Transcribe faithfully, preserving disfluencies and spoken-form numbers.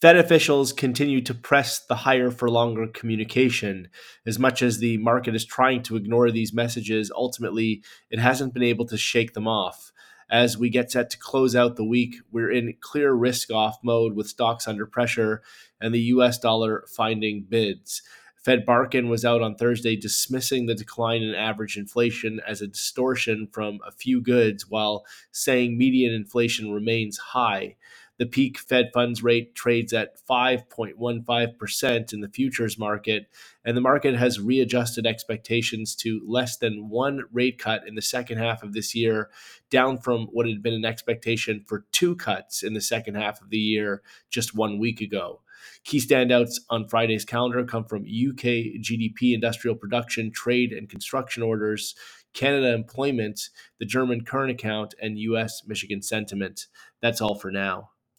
Fed officials continue to press the higher for longer communication. As much as the market is trying to ignore these messages, ultimately, it hasn't been able to shake them off. As we get set to close out the week, we're in clear risk off mode with stocks under pressure and the U S dollar finding bids. Fed Barkin was out on Thursday dismissing the decline in average inflation as a distortion from a few goods while saying median inflation remains high. The peak Fed funds rate trades at five point one five percent in the futures market, and the market has readjusted expectations to less than one rate cut in the second half of this year, down from what had been an expectation for two cuts in the second half of the year just one week ago. Key standouts on Friday's calendar come from U K G D P, industrial production, trade and construction orders, Canada employment, the German current account, and U S Michigan sentiment. That's all for now.